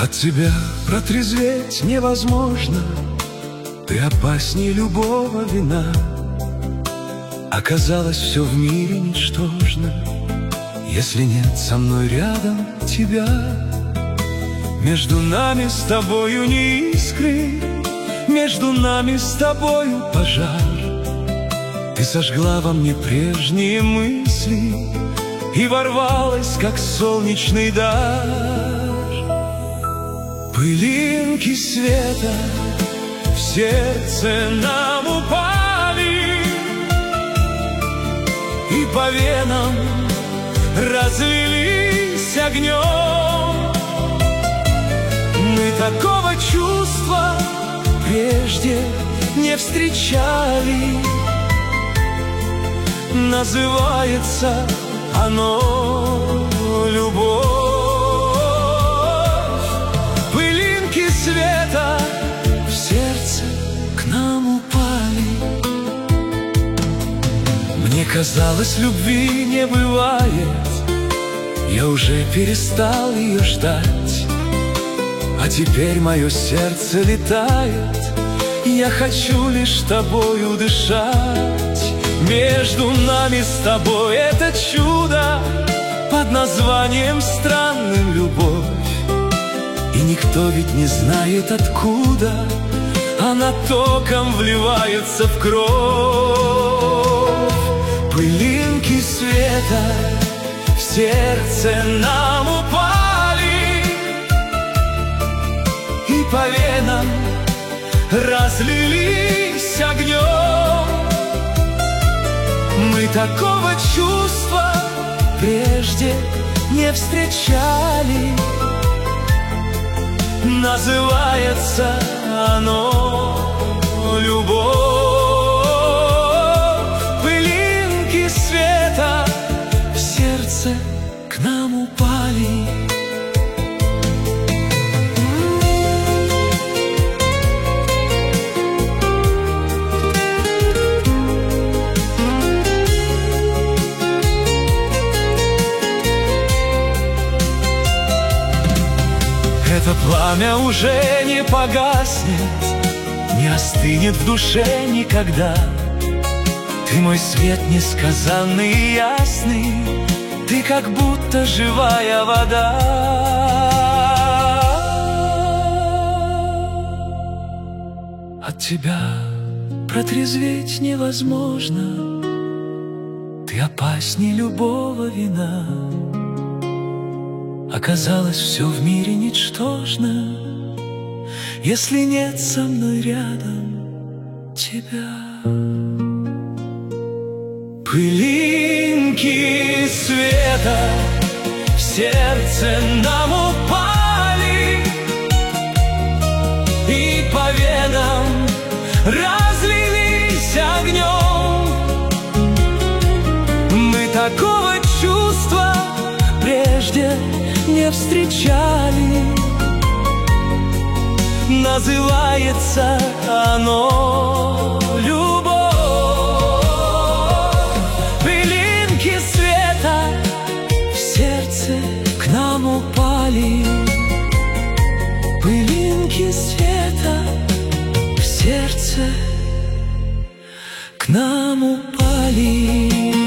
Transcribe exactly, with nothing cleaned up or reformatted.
От тебя протрезветь невозможно, ты опасней любого вина. Оказалось, все в мире ничтожно, если нет со мной рядом тебя. Между нами с тобою не искры, между нами с тобою пожар. Ты сожгла во мне прежние мысли и ворвалась, как солнечный дар. Пылинки света в сердце нам упали и по венам разлились огнем. Мы такого чувства прежде не встречали. Называется оно любовь. Пылинки света в сердце к нам упали. Мне казалось, любви не бывает, я уже перестал ее ждать. А теперь мое сердце летает, я хочу лишь тобою дышать. Между нами с тобой это чудо под названием странным любовь. И никто ведь не знает, откуда она током вливается в кровь. Пылинки света в сердце нам упали и по венам разлились огнем. Мы такого чувства прежде не встречали. Называется оно любовь. Пылинки света в сердце к нам упали. Это пламя уже не погаснет, не остынет в душе никогда. Ты мой свет несказанный и ясный, ты как будто живая вода. От тебя протрезветь невозможно, ты опасней любого вина. Оказалось, все в мире ничтожно, если нет со мной рядом тебя. Пылинки света в сердце нам упали и по венам разлились огнем. Мы такого чувства прежде не встречали. Называется оно любовь. Пылинки света в сердце к нам упали. Пылинки света в сердце к нам упали.